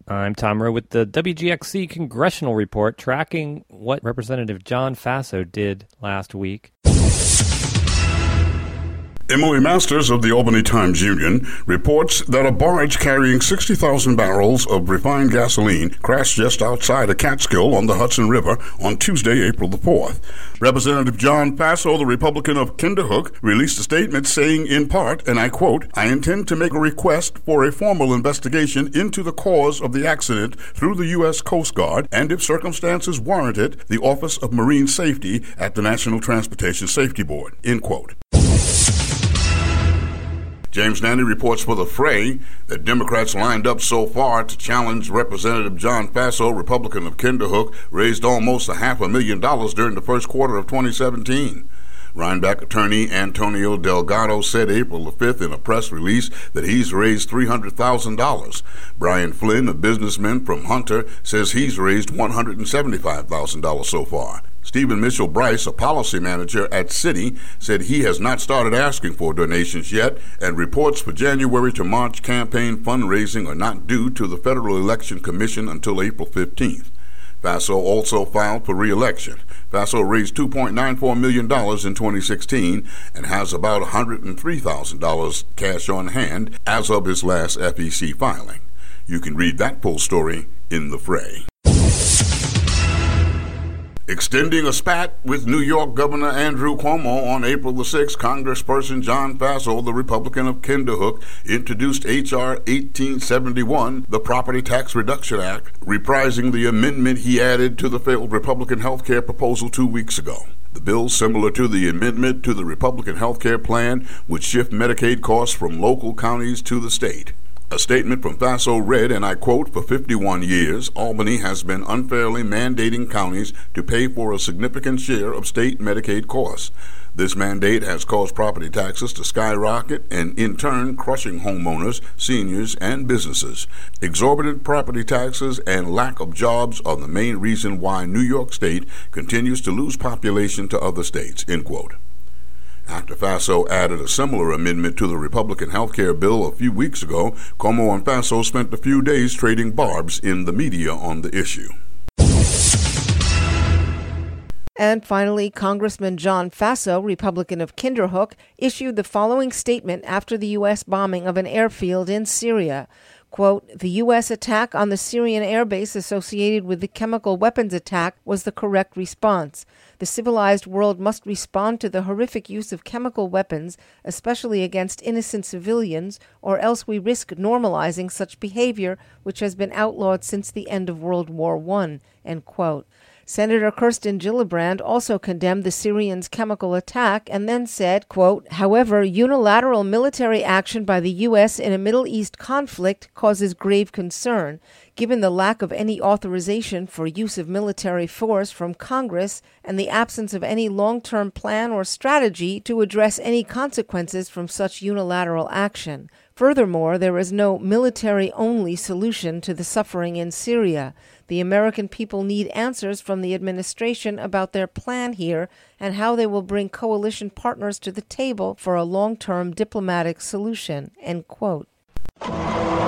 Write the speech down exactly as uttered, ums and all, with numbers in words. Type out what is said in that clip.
I'm Tom Rowe with the W G X C Congressional Report, tracking what Representative John Faso did last week. Emily Masters of the Albany Times-Union reports that a barge carrying sixty thousand barrels of refined gasoline crashed just outside of Catskill on the Hudson River on Tuesday, April the fourth. Representative John Faso, the Republican of Kinderhook, released a statement saying in part, and I quote, "I intend to make a request for a formal investigation into the cause of the accident through the U S Coast Guard and, if circumstances warrant it, the Office of Marine Safety at the National Transportation Safety Board," end quote. James Nanny reports for The Fray that Democrats lined up so far to challenge Representative John Faso, Republican of Kinderhook, raised almost a half a million dollars during the first quarter of twenty seventeen. Rhinebeck attorney Antonio Delgado said April the fifth in a press release that he's raised three hundred thousand dollars. Brian Flynn, a businessman from Hunter, says he's raised one hundred seventy-five thousand dollars so far. Stephen Mitchell Bryce, a policy manager at Citi, said he has not started asking for donations yet, and reports for January to March campaign fundraising are not due to the Federal Election Commission until April fifteenth. Faso also filed for re-election. Faso raised two point nine four million dollars in twenty sixteen and has about one hundred three thousand dollars cash on hand as of his last F E C filing. You can read that full story in The Fray. Extending a spat with New York Governor Andrew Cuomo on April the sixth, Congressperson John Faso, the Republican of Kinderhook, introduced H R eighteen seventy-one, the Property Tax Reduction Act, reprising the amendment he added to the failed Republican health care proposal two weeks ago. The bill, similar to the amendment to the Republican health care plan, would shift Medicaid costs from local counties to the state. A statement from Faso read, and I quote, "For fifty-one years, Albany has been unfairly mandating counties to pay for a significant share of state Medicaid costs. This mandate has caused property taxes to skyrocket and, in turn, crushing homeowners, seniors, and businesses. Exorbitant property taxes and lack of jobs are the main reason why New York State continues to lose population to other states," end quote. After Faso added a similar amendment to the Republican health care bill a few weeks ago, Cuomo and Faso spent a few days trading barbs in the media on the issue. And finally, Congressman John Faso, Republican of Kinderhook, issued the following statement after the U S bombing of an airfield in Syria. Quote, "The U S attack on the Syrian airbase associated with the chemical weapons attack was the correct response. The civilized world must respond to the horrific use of chemical weapons, especially against innocent civilians, or else we risk normalizing such behavior, which has been outlawed since the end of World War One," end quote. Senator Kirsten Gillibrand also condemned the Syrians' chemical attack and then said, quote, "However, unilateral military action by the U S in a Middle East conflict causes grave concern, given the lack of any authorization for use of military force from Congress and the absence of any long-term plan or strategy to address any consequences from such unilateral action. Furthermore, there is no military-only solution to the suffering in Syria. The American people need answers from the administration about their plan here and how they will bring coalition partners to the table for a long-term diplomatic solution," end quote.